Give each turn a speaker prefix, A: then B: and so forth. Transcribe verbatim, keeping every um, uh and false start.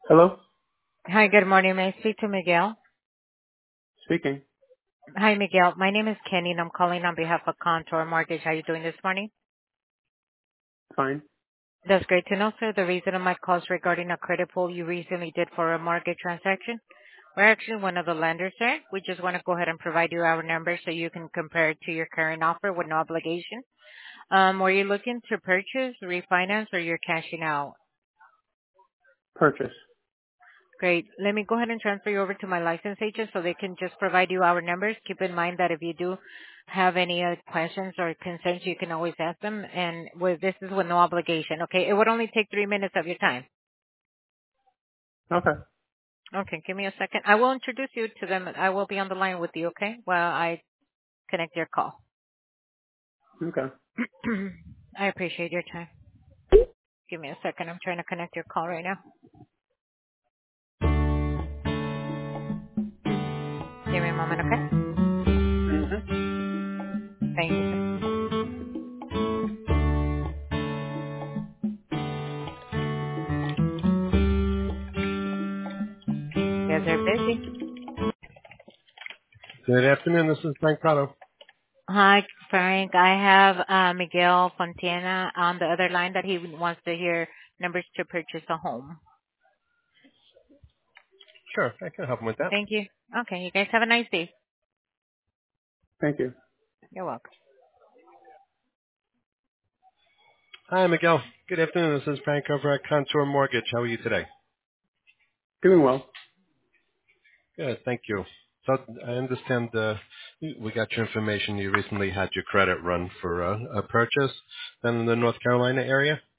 A: Hello?
B: Hi, good morning. May I speak to Miguel?
A: Speaking.
B: Hi, Miguel. My name is Kenny, and I'm calling on behalf of Contour Mortgage. How are you doing this morning?
A: Fine.
B: That's great to know, sir. The reason of my call is regarding a credit pull you recently did for a mortgage transaction. We're actually one of the lenders, sir. We just want to go ahead and provide you our number so you can compare it to your current offer with no obligation. Um, were you looking to purchase, refinance, or you're cashing out?
A: Purchase.
B: Great. Let me go ahead and transfer you over to my license agent so they can just provide you our numbers. Keep in mind that if you do have any uh, questions or concerns, you can always ask them. And with this is with no obligation. Okay. It would only take three minutes of your time.
A: Okay.
B: Okay. Give me a second. I will introduce you to them. I will be on the line with you. Okay. While I connect your call.
A: Okay.
B: I appreciate your time. Give me a second. I'm trying to connect your call right now. Give me a moment. Okay.
A: Mm-hmm.
B: Thank you, sir. You guys are busy.
A: Good afternoon. This is Frank Prado.
B: Hi, Frank. I have uh, Miguel Fontana on the other line that he wants to hear numbers to purchase a home.
A: Sure, I can help him with that.
B: Thank you. Okay, you guys have a nice day.
A: Thank you.
B: You're welcome.
A: Hi, Miguel. Good afternoon. This is Frank over at Contour Mortgage. How are you today? Doing well. Good, thank you. So I understand uh, we got your information. You recently had your credit run for uh, a purchase down in the North Carolina area.